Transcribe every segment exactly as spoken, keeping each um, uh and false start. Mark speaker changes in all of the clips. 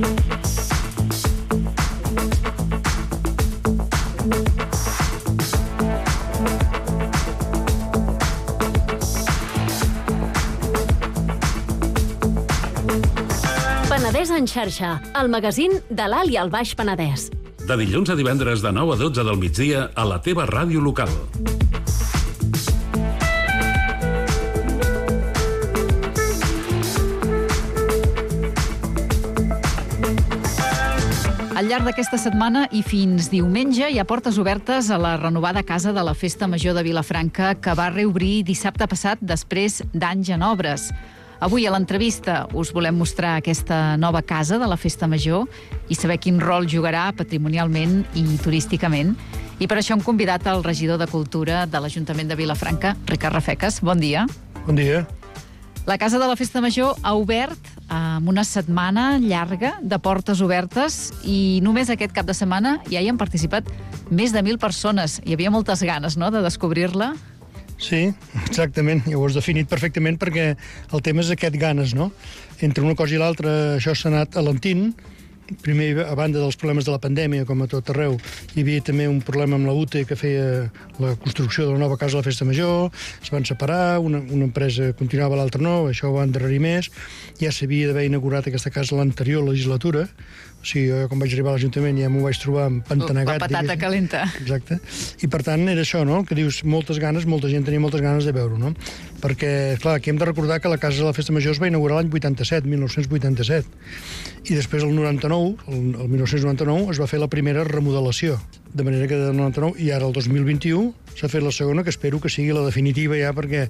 Speaker 1: Penedès en xarxa, el magazín de l'Alt i el Baix Penedès.
Speaker 2: De dilluns a divendres de nou a dotze del migdia a la teva ràdio local.
Speaker 3: Al llarg d'aquesta setmana i fins diumenge hi ha portes obertes a la renovada casa de la Festa Major de Vilafranca, que va reobrir dissabte passat després d'anys en obres. Avui a l'entrevista us volem mostrar aquesta nova casa de la Festa Major i saber quin rol jugarà patrimonialment i turísticament. I per això hem convidat el regidor de Cultura de l'Ajuntament de Vilafranca, Ricard Rafecas. Bon dia.
Speaker 4: Bon dia.
Speaker 3: La Casa de la Festa Major ha obert amb una setmana llarga de portes obertes i només aquest cap de setmana ja hi han participat més de mil persones. Hi havia moltes ganes, no?, de descobrir-la.
Speaker 4: Sí, exactament. Ja ho has definit perfectament, perquè el tema és aquest ganes, no? Entre una cosa i l'altra això s'ha anat alentint. Primer, a banda dels problemes de la pandèmia, com a tot arreu, hi havia també un problema amb la U T E que feia la construcció de la nova casa de la Festa Major, es van separar, una, una empresa continuava, l'altra no, això ho va endarrerir més. Ja s'havia d'haver inaugurat aquesta casa l'anterior legislatura, o sigui, jo quan vaig arribar a l'Ajuntament ja m'ho vaig trobar empantanegat.
Speaker 3: La patata calenta.
Speaker 4: Exacte. I per tant era això, no?, que dius moltes ganes, molta gent tenia moltes ganes de veure-ho, no? Perquè, clar, aquí hem de recordar que la casa de la Festa Major es va inaugurar l'any vuitanta-set, mil nou-cents vuitanta-set, i després el noranta-nou, el, el mil nou-cents noranta-nou, es va fer la primera remodelació. De manera que del noranta-nou, i ara el dos mil vint-i-u, s'ha fet la segona, que espero que sigui la definitiva ja, perquè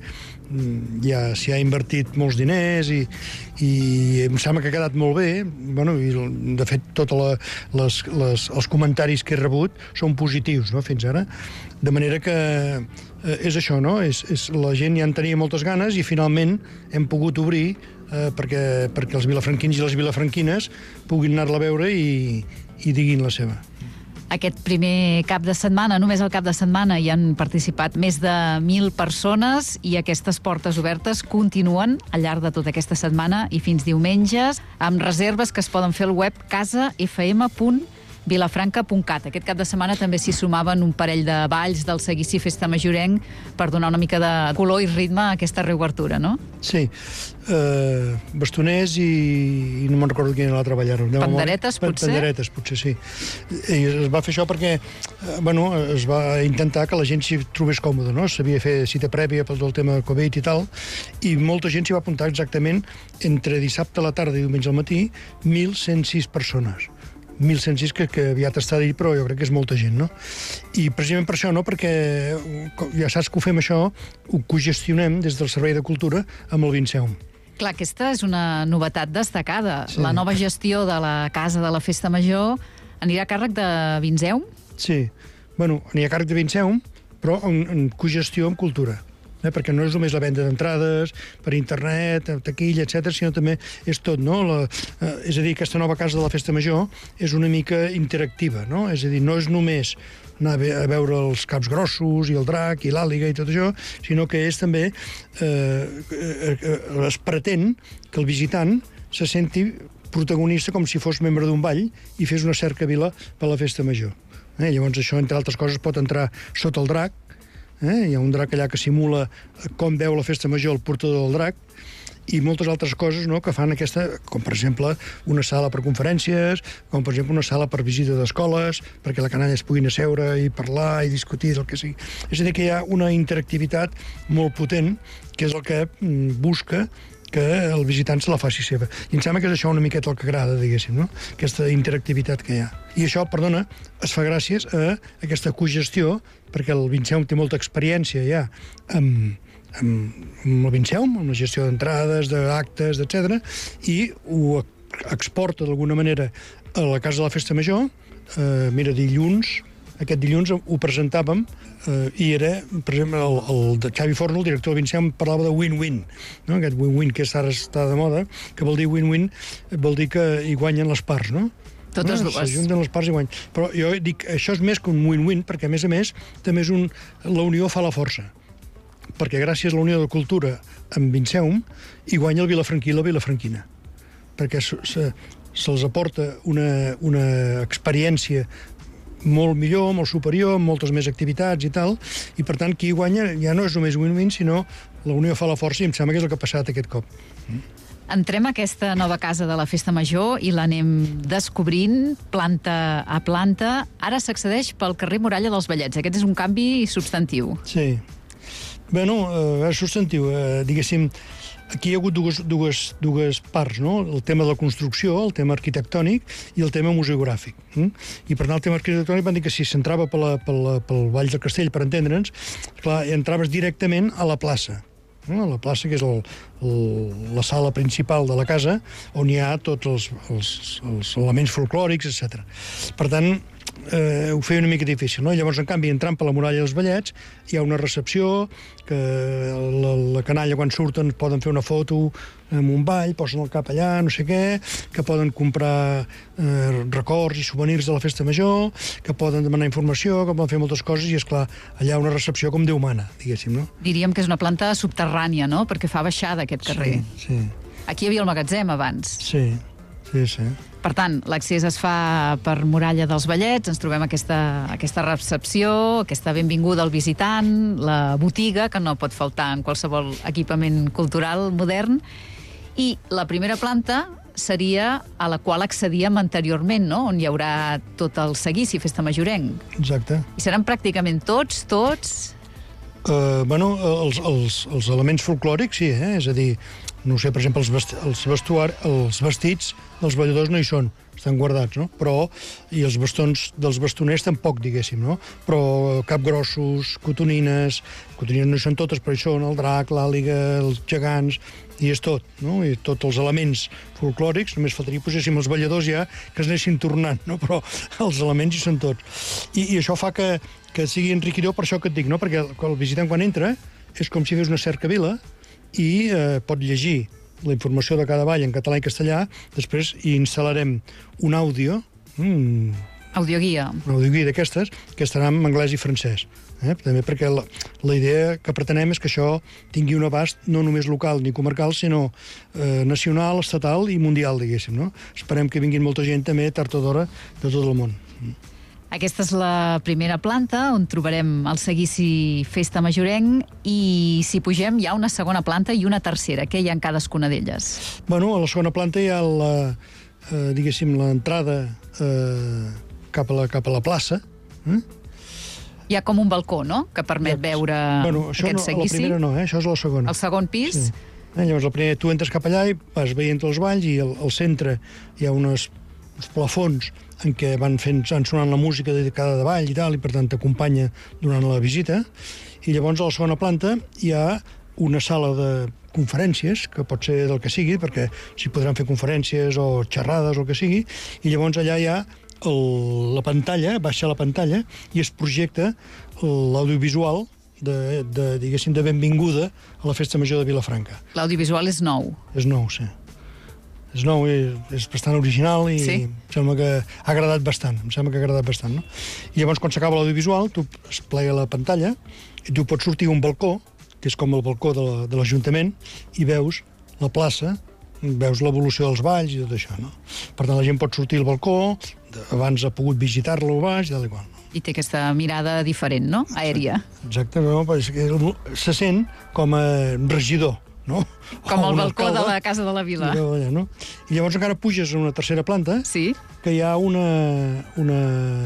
Speaker 4: ja s'hi ha invertit molts diners i, i em sembla que ha quedat molt bé. Bueno, i de fet, tots les, les, els comentaris que he rebut són positius, no?, fins ara. De manera que eh, és això, no? És, és, la gent ja en tenia moltes ganes i finalment hem pogut obrir eh, perquè, perquè els vilafranquins i les vilafranquines puguin anar-la a veure i, i diguin la seva.
Speaker 3: Aquest primer cap de setmana, només el cap de setmana, hi han participat més de mil persones i aquestes portes obertes continuen al llarg de tota aquesta setmana i fins diumenges, amb reserves que es poden fer al web casa f m punt vilafranca punt cat. Aquest cap de setmana també s'hi sumaven un parell de balls del Seguici Festa Majorenc per donar una mica de color i ritme a aquesta reobertura, no?
Speaker 4: Sí. Uh, bastoners i, i no me'n recordo quina era l'altra ballar-ho.
Speaker 3: Panderetes, potser?
Speaker 4: Panderetes, potser, sí. I es va fer això perquè, uh, bueno, es va intentar que la gent s'hi trobés còmode, no? S'havia de fer cita prèvia pel tema de Covid i tal, i molta gent s'hi va apuntar exactament entre dissabte a la tarda i diumenge al matí, mil cent sis persones. mil cent sis que, que aviat està dit, però jo crec que és molta gent, no? I precisament per això, no?, perquè ja saps que ho fem això, ho cogestionem des del Servei de Cultura amb el Vinceum.
Speaker 3: Clar, aquesta és una novetat destacada.
Speaker 4: Sí.
Speaker 3: La nova gestió de la Casa de la Festa Major anirà a càrrec de Vinceum?
Speaker 4: Sí. Bueno, anirà a càrrec de Vinceum, però en, en cogestió amb cultura. Eh, perquè no és només la venda d'entrades per internet, taquilla, etcètera, sinó també és tot, no? La, eh, és a dir, aquesta nova casa de la Festa Major és una mica interactiva, no? És a dir, no és només anar a veure els caps grossos i el drac i l'àliga i tot això, sinó que és també eh, eh, es pretén que el visitant se senti protagonista com si fos membre d'un ball i fes una cercavila per la Festa Major. Eh, llavors això, entre altres coses, pot entrar sota el drac. Eh? Hi ha un drac allà que simula com veu la Festa Major el portador del drac i moltes altres coses, no?, que fan aquesta, com per exemple una sala per conferències, com per exemple una sala per visita d'escoles, perquè la canalla es puguin asseure i parlar i discutir del que sigui. És a dir, que hi ha una interactivitat molt potent, que és el que busca que el visitant se la faci seva. I em sembla que és això una miqueta el que agrada, diguéssim, no?, aquesta interactivitat que hi ha. I això, perdona, es fa gràcies a aquesta cogestió, perquè el Vinceum té molta experiència ja amb, amb, amb el Vinceum, amb la gestió d'entrades, d'actes, etcètera, i ho exporta d'alguna manera a la Casa de la Festa Major. Eh, mira, dilluns, aquest dilluns ho presentàvem eh, i era, per exemple, el, el de Xavi Forno, el director del Vinceum, parlava de win-win, no? Aquest win-win que ara està de moda, que vol dir win-win, vol dir que hi guanyen les parts, no?
Speaker 3: Totes
Speaker 4: no,
Speaker 3: dues.
Speaker 4: S'ajunten les parts i guanyen. Però jo dic, això és més que un win-win, perquè, a més a més, també és un... la unió fa la força. Perquè gràcies a la unió de cultura amb Vinceum, hi guanya el vilafranquí i la vilafranquina. Perquè se'ls aporta una, una experiència molt millor, molt superior, amb moltes més activitats i tal, i per tant qui guanya ja no és només win-win, sinó la unió fa la força, i em sembla que és el que ha passat aquest cop.
Speaker 3: Entrem a aquesta nova casa de la Festa Major i l'anem descobrint planta a planta. Ara s'accedeix pel carrer Muralla dels Vellets. Aquest és un canvi substantiu.
Speaker 4: Sí. Bueno, eh, és substantiu. Eh, diguéssim, aquí hi ha hagut dues, dues, dues parts, no? El tema de la construcció, el tema arquitectònic i el tema museogràfic. Mm? I per tant, el tema arquitectònic van dir que si s'entrava pel, pel, pel Vall del Castell, per entendre'ns, clar, entraves directament a la plaça. No? La plaça, que és el, el, la sala principal de la casa, on hi ha tots els, els, els elements folclòrics, etcètera. Per tant, eh, ho feia una mica difícil, no? Llavors, en canvi, entrant per la Muralla dels Vellets, hi ha una recepció, que la, la canalla, quan surten, poden fer una foto amb un ball, posen el cap allà, no sé què, que poden comprar eh, records i souvenirs de la Festa Major, que poden demanar informació, que poden fer moltes coses, i, esclar, allà una recepció com Déu mana, diguéssim, no?
Speaker 3: Diríem que és una planta subterrània, no?, perquè fa baixada aquest carrer.
Speaker 4: Sí, sí.
Speaker 3: Aquí hi havia el magatzem abans.
Speaker 4: Sí, sí, sí.
Speaker 3: Per tant, l'accés es fa per Muralla dels Vellets, ens trobem aquesta, aquesta recepció, aquesta benvinguda al visitant, la botiga, que no pot faltar en qualsevol equipament cultural modern, i la primera planta seria a la qual accedíem anteriorment, no?, on hi haurà tot el seguici Festa Majorenc.
Speaker 4: Exacte.
Speaker 3: I seran pràcticament tots, tots...
Speaker 4: Uh, bueno, els, els, els elements folclòrics, sí, eh? És a dir, no sé, per exemple, els, vesti els, vestuar els vestits dels balladors no hi són, estan guardats, no? Però, i els bastons dels bastoners tampoc, diguéssim, no? Però capgrossos, cotonines, cotonines no hi són totes, però hi són el drac, l'àliga, els gegants, i és tot, no? I tots els elements folclòrics, només faltaria que poséssim els balladors ja, que es anessin tornant, no? Però els elements hi són tots. I, i això fa que, que sigui enriquidor, per això que et dic, no? Perquè el visitant quan entra és com si fes una cercavila i eh, pot llegir la informació de cada ball en català i castellà, després hi instal·larem un àudio, mm,
Speaker 3: Audioguia.
Speaker 4: una audioguia d'aquestes, que estarà en anglès i francès. Eh? També perquè la, la idea que pretenem és que això tingui un abast no només local ni comarcal, sinó eh, nacional, estatal i mundial, diguéssim, no? Esperem que vinguin molta gent també, tard o d'hora, de tot el món.
Speaker 3: Aquesta és la primera planta, on trobarem el seguici Festa Majorenc, i si pugem hi ha una segona planta i una tercera. Què hi ha en cadascuna d'elles?
Speaker 4: Bueno, a la segona planta hi ha la, eh, diguéssim, l'entrada eh, cap, a la, cap a la plaça. Eh?
Speaker 3: Hi ha com un balcó, no?, que permet ja, veure
Speaker 4: bueno, això
Speaker 3: aquest
Speaker 4: no,
Speaker 3: seguici.
Speaker 4: La primera no, eh? Això és la segona.
Speaker 3: El segon pis?
Speaker 4: Sí. Eh, llavors, el primer, tu entres cap allà i vas veient els balls, i al, al centre hi ha unes, uns plafons en què van fent, van sonant la música de cada ball i tal, i per tant t'acompanya durant la visita. I llavors a la segona planta hi ha una sala de conferències, que pot ser del que sigui, perquè s'hi podran fer conferències o xerrades o el que sigui, i llavors allà hi ha el, la pantalla, baixa la pantalla, i es projecta l'audiovisual de, de, diguéssim, de benvinguda a la Festa Major de Vilafranca.
Speaker 3: L'audiovisual és nou.
Speaker 4: És nou, sí. És nou, és bastant original i
Speaker 3: sí.
Speaker 4: Em sembla que ha agradat bastant, em sembla que ha agradat bastant, no? I llavors, quan s'acaba l'audiovisual, tu es plega la pantalla i tu pots sortir a un balcó, que és com el balcó de l'Ajuntament, i veus la plaça, veus l'evolució dels balls i tot això, no? Per tant, la gent pot sortir al balcó, abans ha pogut visitar-lo baix, i tal i qual.
Speaker 3: I té aquesta mirada diferent, no?, aèria.
Speaker 4: Exacte, no? Se sent com a regidor, no?
Speaker 3: Com el balcó de la Casa de la Vila.
Speaker 4: I, allà, no? I llavors encara puges a una tercera planta,
Speaker 3: sí.
Speaker 4: Que hi ha una, una,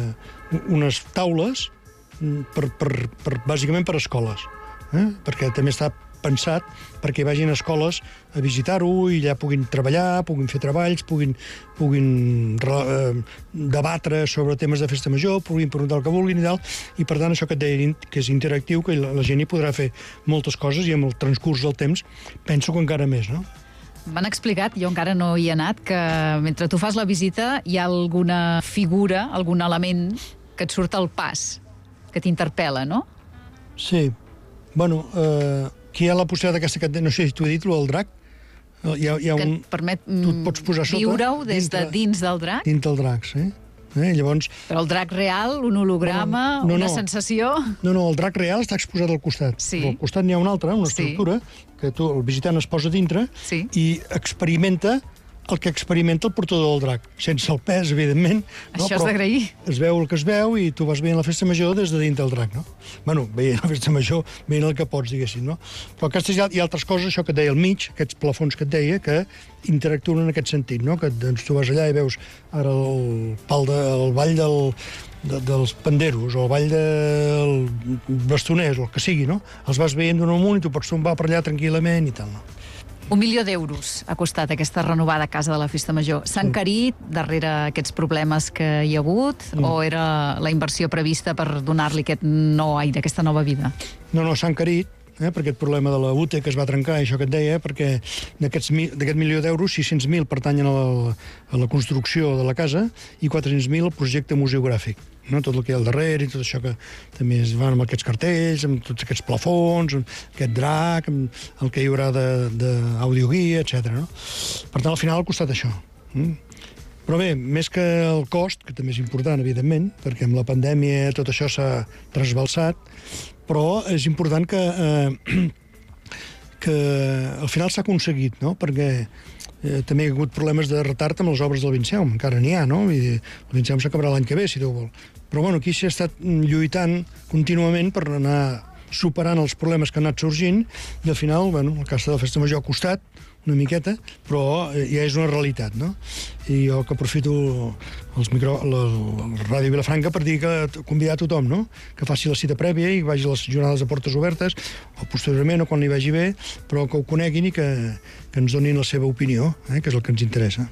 Speaker 4: unes taules per, per, per, bàsicament per escoles, eh? Perquè també està pensat perquè vagin a escoles a visitar-ho i allà puguin treballar, puguin fer treballs, puguin, puguin eh, debatre sobre temes de Festa Major, puguin preguntar el que vulguin i tal, i per tant això que et deia, que és interactiu, que la, la gent hi podrà fer moltes coses i amb el transcurs del temps penso que encara més, no?
Speaker 3: M'han explicat, jo encara no hi he anat, que mentre tu fas la visita hi ha alguna figura, algun element que et surt al pas, que t'interpel·la, no?
Speaker 4: Sí. Bueno, eh, aquí hi ha la possibilitat aquesta que, no sé si t'ho he dit, el del drac. Hi ha, hi ha
Speaker 3: que
Speaker 4: un,
Speaker 3: et permet
Speaker 4: tu et pots posar sota,
Speaker 3: viure-ho des
Speaker 4: dintre,
Speaker 3: de dins del drac?
Speaker 4: Dins del drac, sí. Eh? Llavors,
Speaker 3: però el drac real, un holograma,
Speaker 4: no, no,
Speaker 3: una
Speaker 4: no.
Speaker 3: sensació...
Speaker 4: No, no, el drac real està exposat al costat.
Speaker 3: Sí.
Speaker 4: Al costat n'hi ha una altra, una estructura, sí. Que tu, el visitant es posa dintre,
Speaker 3: sí.
Speaker 4: I experimenta el que experimenta el portador del drac, sense el pes, evidentment. No?
Speaker 3: Això és d'agrair.
Speaker 4: Es veu el que es veu i tu vas veient la festa major des de dintre del drac, no? Bueno, veient la festa major, veient el que pots, diguéssim, no? Però aquestes hi ha, hi ha altres coses, això que et deia al mig, aquests plafons que et deia, que interactuen en aquest sentit, no? Que doncs, tu vas allà i veus ara el, pal de, el ball del, de, dels panderos, o el ball del bastoners, o el que sigui, no? Els vas veient d'un amunt i tu pots tombar per allà tranquil·lament i tal, no?
Speaker 3: Un milió d'euros ha costat aquesta renovada Casa de la Festa Major. S'ha encarit darrere aquests problemes que hi ha hagut mm. o era la inversió prevista per donar-li aquest nou aire, aquesta nova vida?
Speaker 4: No, no, s'ha encarit, eh, per aquest problema de la U T E que es va trencar, això que et deia, perquè d'aquest milió d'euros, sis-cents mil pertanyen a la, a la construcció de la casa i quatre-cents mil al projecte museogràfic. No? Tot el que hi ha al darrere i tot això que també es van amb aquests cartells, amb tots aquests plafons, amb aquest drac, amb el que hi haurà d'audioguia, etcètera. No? Per tant, al final ha costat això. Mm? Però bé, més que el cost, que també és important, evidentment, perquè amb la pandèmia tot això s'ha trasbalsat, però és important que, eh, que al final s'ha aconseguit, no? Perquè eh, també hi ha hagut problemes de retard amb les obres del Vinceum, encara n'hi ha, no? I el Vinceum s'acabarà l'any que ve, si Déu vol. Però bueno, aquí s'ha estat lluitant contínuament per anar superant els problemes que han anat sorgint i al final, bueno, la Casa de la Festa Major ha costat una miqueta, però ja és una realitat, no? I jo que aprofito els micro, la, la Ràdio Vilafranca per dir que convidar a tothom, no? Que faci la cita prèvia i vagi a les jornades de portes obertes, o posteriorment, o quan li vagi bé, però que ho coneguin i que, que ens donin la seva opinió, eh? Que és el que ens interessa.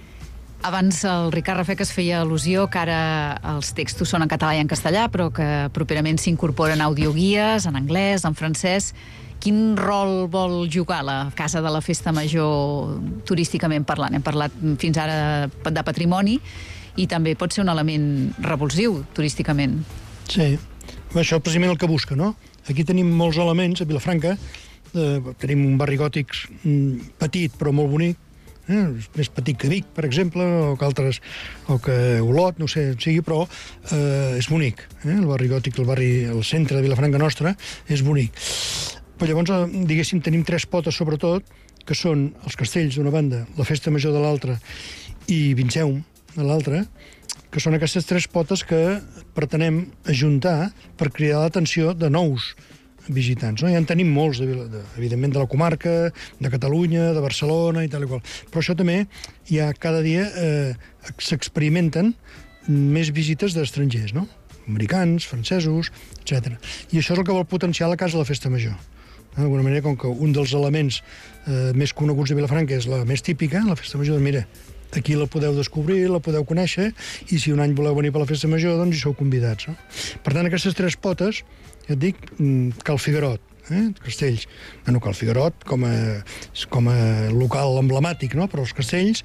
Speaker 3: Abans el Ricard Rafecas feia al·lusió que ara els textos són en català i en castellà, però que properament s'incorporen audioguies en anglès, en francès. Quin rol vol jugar la Casa de la Festa Major turísticament parlant? Hem parlat fins ara de patrimoni i també pot ser un element revulsiu turísticament.
Speaker 4: Sí, això és precisament el que busca, no? Aquí tenim molts elements, a Vilafranca, eh, tenim un barri gòtic petit però molt bonic, eh? Més petit que Vic, per exemple, o que altres, o que Olot, no sé, sigui, però eh, és bonic. Eh? El barri gòtic, el barri, el centre de Vilafranca nostra, és bonic. Però llavors, diguéssim, tenim tres potes, sobretot, que són els castells d'una banda, la Festa Major de l'altra i Vinceum de l'altra, que són aquestes tres potes que pretenem ajuntar per cridar l'atenció de nous visitants. No? Ja en tenim molts, de, de, evidentment, de la comarca, de Catalunya, de Barcelona i tal i qual. Però això també, ja cada dia eh, s'experimenten més visites d'estrangers, no? Americans, francesos, etcètera. I això és el que vol potenciar la Casa de la Festa Major. D'alguna manera, com que un dels elements eh, més coneguts de Vilafranca és la més típica, la Festa Major, doncs mira, aquí la podeu descobrir, la podeu conèixer, i si un any voleu venir per la Festa Major, doncs hi sou convidats. No? Per tant, aquestes tres potes, ja et dic, Cal Figuerot, eh? Castells. Bueno, Cal Figuerot com a, com a local emblemàtic, no? Però els castells,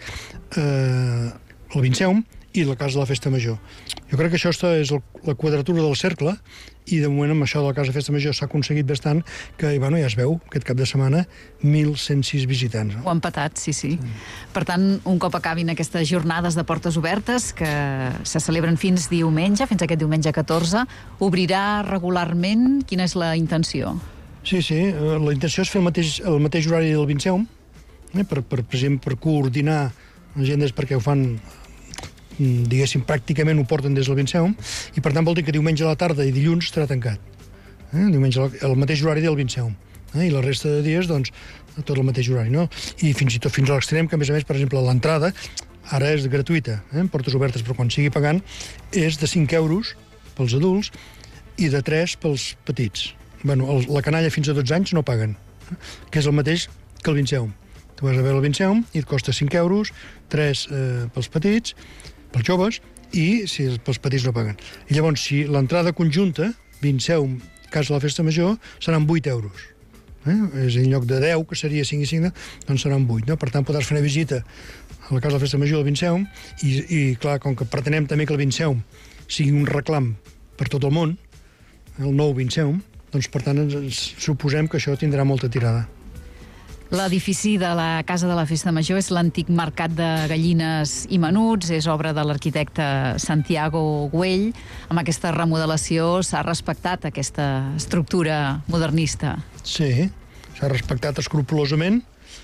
Speaker 4: eh, el Vinceum i la Casa de la Festa Major. Jo crec que això és la quadratura del cercle i de moment amb això de la Casa de Festa Major s'ha aconseguit bastant que, bueno, ja es veu, aquest cap de setmana, mil cent sis visitants. No?
Speaker 3: Ho han patat, sí, sí. sí. Per tant, un cop acabin aquestes jornades de portes obertes que se celebren fins diumenge, fins aquest diumenge catorze, obrirà regularment? Quina és la intenció?
Speaker 4: Sí, sí, la intenció és fer el mateix, el mateix horari del Vinceum, eh, per, per, per exemple, per coordinar agendes perquè ho fan, diguéssim, pràcticament ho porten des del Vinceum, i per tant vol dir que diumenge a la tarda i dilluns estarà tancat. Eh? Diumenge el mateix horari del Vinceum. Eh? I la resta de dies, doncs, tot el mateix horari, no? I fins i tot fins a l'extrem, que a més a més, per exemple, l'entrada ara és gratuïta, eh? Portes obertes, però quan sigui pagant és de cinc euros pels adults i de tres pels petits. Bueno, el, la canalla fins a dotze anys no paguen, eh? Que és el mateix que el Vinceum. Tu vas a veure el Vinceum i et costa cinc euros, tres eh, pels petits, pels joves, i si pels petits no paguen. I llavors, si l'entrada conjunta, Vinceum, Casa de la Festa Major, seran vuit euros. Eh? És en lloc de deu, que seria cinc i cinc, doncs seran vuit. No? Per tant, podràs fer una visita a la Casa de la Festa Major del Vinceum, i, i clar, com que pretenem també que el Vinceum sigui un reclam per tot el món, el nou Vinceum, doncs per tant ens, ens suposem que això tindrà molta tirada.
Speaker 3: L'edifici de la Casa de la Festa Major és l'antic mercat de gallines i menuts, és obra de l'arquitecte Santiago Güell. Amb aquesta remodelació s'ha respectat aquesta estructura modernista.
Speaker 4: Sí, s'ha respectat escrupolosament,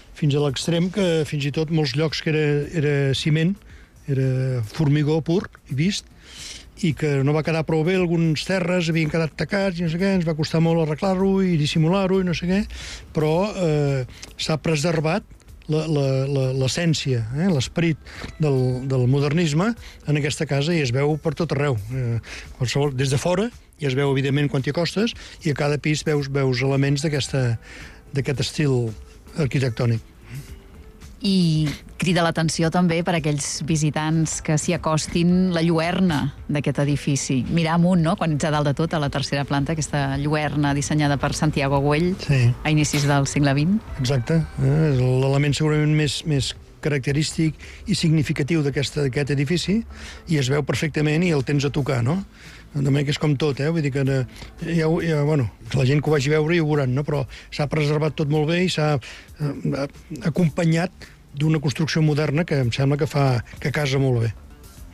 Speaker 4: fins a l'extrem que fins i tot molts llocs que era, era ciment, era formigó pur i vist, i que no va quedar prou bé, alguns terres havien quedat tacats i no sé què, ens va costar molt arreglar-ho i dissimular-ho i no sé què, però eh, s'ha preservat l'essència, eh, l'esperit del, del modernisme en aquesta casa i es veu per tot arreu. Eh, qualsevol, des de fora, i es veu evidentment quan t'hi acostes, i a cada pis veus, veus elements d'aquest estil arquitectònic.
Speaker 3: I crida l'atenció també per aquells visitants que s'hi acostin la lluerna d'aquest edifici. Mirar amunt, no?, quan ets a dalt de tot, a la tercera planta, aquesta lluerna dissenyada per Santiago Güell, sí, a inicis del segle vint.
Speaker 4: Exacte. Eh? És l'element segurament més, més característic i significatiu d'aquest edifici, i es veu perfectament i el tens a tocar, no? De manera que és com tot, eh? Vull dir que ja, ja, bueno, la gent que ho vagi a veure hi ho veuran, no? Però s'ha preservat tot molt bé i s'ha eh, acompanyat d'una construcció moderna que em sembla que fa que casa molt bé.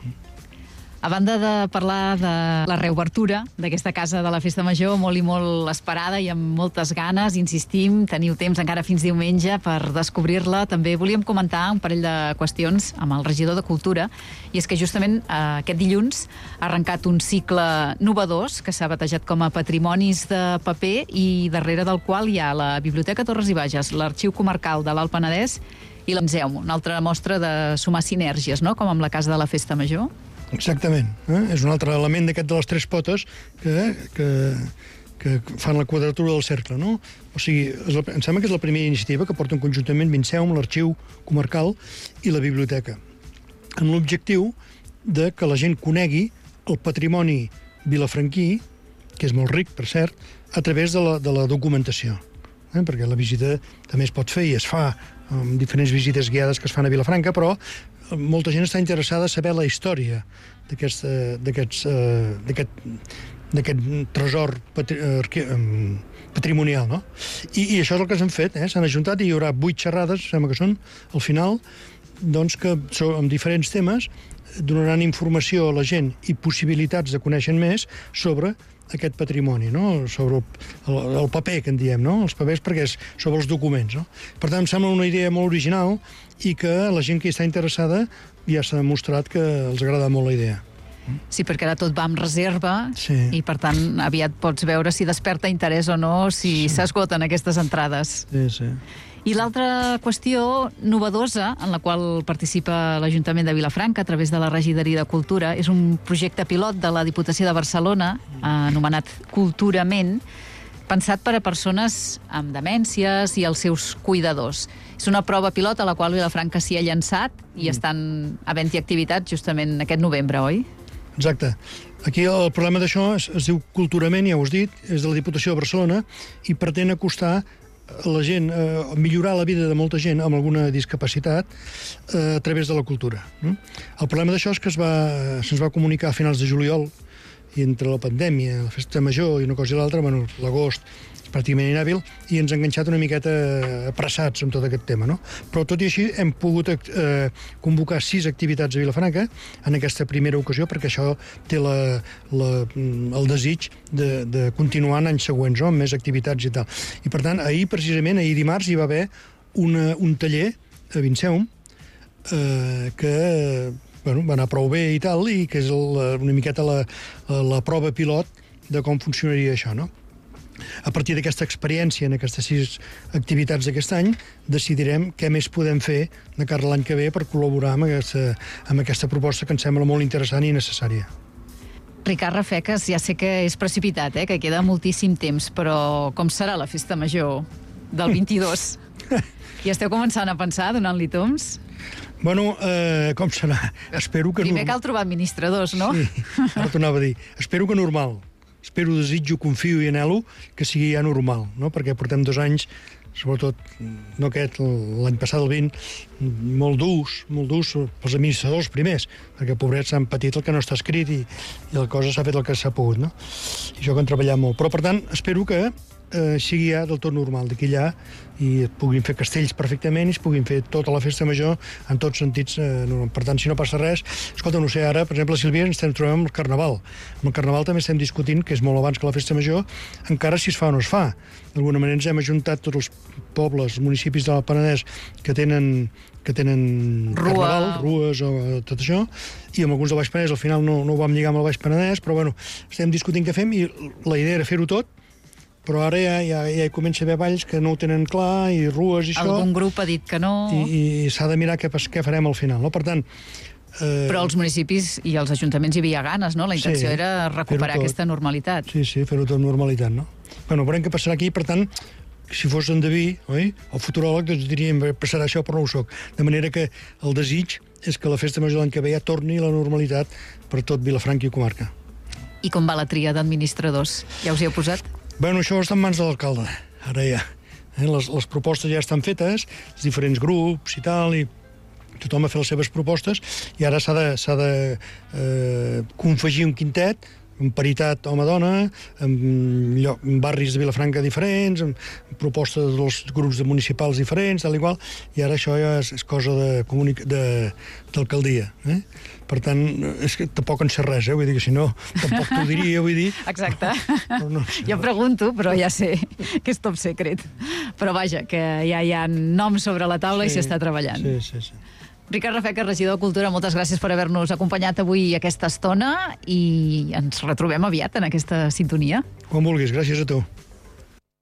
Speaker 3: A banda de parlar de la reobertura d'aquesta casa de la Festa Major, molt i molt esperada i amb moltes ganes, insistim, teniu temps encara fins diumenge per descobrir-la. També volíem comentar un parell de qüestions amb el regidor de Cultura, i és que justament eh, aquest dilluns ha arrencat un cicle novedós que s'ha batejat com a Patrimonis de Paper, i darrere del qual hi ha la Biblioteca Torres i Bages, l'Arxiu Comarcal de l'Alt Penedès i l'Enseum, una altra mostra de sumar sinergies, no?, com amb la Casa de la Festa Major.
Speaker 4: Exactament. Eh? És un altre element d'aquest de les tres potes que, que, que fan la quadratura del cercle, no? O sigui, és la, em sembla que és la primera iniciativa que porten conjuntament l'Inseum, l'Arxiu Comarcal i la Biblioteca, amb l'objectiu de que la gent conegui el patrimoni vilafranquí, que és molt ric, per cert, a través de la, de la documentació. Eh? Perquè la visita també es pot fer i es fa amb diferents visites guiades que es fan a Vilafranca, però molta gent està interessada a saber la història d'aquest tresor patri, patrimonial, no? I, i això és el que s'han fet, eh? S'han ajuntat i hi haurà vuit xerrades, sembla que són, al final, doncs que amb diferents temes donaran informació a la gent i possibilitats de conèixer més sobre aquest patrimoni, no? Sobre el, el, el paper, que en diem, no? Els papers, perquè és sobre els documents, no? Per tant, em sembla una idea molt original i que la gent que hi està interessada ja s'ha demostrat que els agrada molt la idea.
Speaker 3: Sí, perquè ara tot va amb reserva, sí, i per tant aviat pots veure si desperta interès o no, si s'esgoten sí. aquestes entrades.
Speaker 4: Sí, sí.
Speaker 3: I l'altra qüestió novedosa en la qual participa l'Ajuntament de Vilafranca a través de la Regidoria de Cultura és un projecte pilot de la Diputació de Barcelona anomenat Culturament, pensat per a persones amb demències i els seus cuidadors. És una prova pilot a la qual Vilafranca s'hi ha llançat i estan havent-hi activitats justament aquest novembre, oi?
Speaker 4: Exacte. Aquí el problema d'això es, es diu Culturament, ja ho has dit, és de la Diputació de Barcelona i pretén acostar la gent, eh, millorar la vida de molta gent amb alguna discapacitat eh, a través de la cultura. No? El problema d'això és que es va, se'ns va comunicar a finals de juliol, i entre la pandèmia, la Festa Major i una cosa i l'altra, bueno, l'agost és pràcticament inhàbil, i ens ha enganxat una miqueta apressats amb tot aquest tema, no? Però tot i així hem pogut eh, convocar sis activitats a Vilafranca en aquesta primera ocasió, perquè això té la, la, el desig de, de continuar en anys següents, no? Amb més activitats i tal. I per tant, ahir precisament, ahir dimarts, hi va haver una, un taller a Vinseum eh, que bueno, va anar prou bé i tal, i que és el, una miqueta la, la prova pilot de com funcionaria això, no? A partir d'aquesta experiència en aquestes sis activitats d'aquest any, decidirem què més podem fer de cara a l'any que ve per col·laborar amb aquesta, amb aquesta proposta que ens sembla molt interessant i necessària.
Speaker 3: Ricard Rafeques, ja sé que és precipitat, eh, que queda moltíssim temps, però com serà la Festa Major del vint-i-dos? I esteu començant a pensar, donant-li toms?
Speaker 4: Bueno, eh, com serà? Espero que...
Speaker 3: Primer cal trobar administradors, no?
Speaker 4: Sí, ara t'ho anava a dir. Espero que normal. Espero, desitjo, confio i anhelo que sigui ja normal, no? Perquè portem dos anys, sobretot, no aquest, l'any passat, el vint, molt durs, molt durs pels administradors primers, perquè pobrets han patit el que no està escrit i, i la cosa s'ha fet el que s'ha pogut, no? I això que han treballat molt. Però, per tant, espero que eh, sigui ja del tot normal, d'aquí allà i es puguin fer castells perfectament i es puguin fer tota la festa major en tots sentits. Eh, no. Per tant, si no passa res, escolta, no sé, ara, per exemple, a Sílvia ens estem trobant amb el Carnaval. Amb el Carnaval també estem discutint, que és molt abans que la festa major, encara si es fa o no es fa. D'alguna manera ens hem ajuntat tots els pobles, municipis del Penedès que tenen que tenen
Speaker 3: Rua.
Speaker 4: Carnaval, rues o tot això, i amb alguns del Baix Penedès al final no, no ho vam lligar amb el Baix Penedès, però bueno, estem discutint què fem i la idea era fer-ho tot, però ara ja, ja, ja hi comença a haver valls que no ho tenen clar, i rues i això...
Speaker 3: Algun grup ha dit que no...
Speaker 4: I, i s'ha de mirar què, què farem al final, no? Per tant...
Speaker 3: Eh... Però els municipis i els ajuntaments hi havia ganes, no? La intenció
Speaker 4: sí,
Speaker 3: era recuperar aquesta normalitat.
Speaker 4: Sí, sí, fer-ho tot normalitat, no? Bueno, veurem què passarà aquí, per tant, si fos en David, oi? El futuròleg, doncs diríem, passarà això, però no ho soc. De manera que el desig és que la festa major l'any que ve ja torni la normalitat per tot Vilafranca i comarca.
Speaker 3: I com va la tria d'administradors? Ja us hi heu posat?
Speaker 4: Bueno, això està en mans de l'alcalde, ara ja. Eh, les, les propostes ja estan fetes, els diferents grups i tal, i tothom ha fet les seves propostes, i ara s'ha de, s'ha de eh, confegir un quintet, en paritat home-dona, en, lloc, en barris de Vilafranca diferents, en propostes dels grups de municipals diferents, tal i qual, i ara això ja és, és cosa de, de, d'alcaldia. Eh? Per tant, és que tampoc en sé res, eh? Vull dir que si no, tampoc t'ho diria, vull dir...
Speaker 3: Exacte.
Speaker 4: Però no sé.
Speaker 3: Jo pregunto, però ja sé que és top secret. Però vaja, que ja hi ha noms sobre la taula, sí, i s'està treballant.
Speaker 4: Sí, sí, sí.
Speaker 3: Ricard Rafeca, regidor de Cultura, moltes gràcies per haver-nos acompanyat avui aquesta estona i ens retrobem aviat en aquesta sintonia.
Speaker 4: Quan vulguis, gràcies a tu.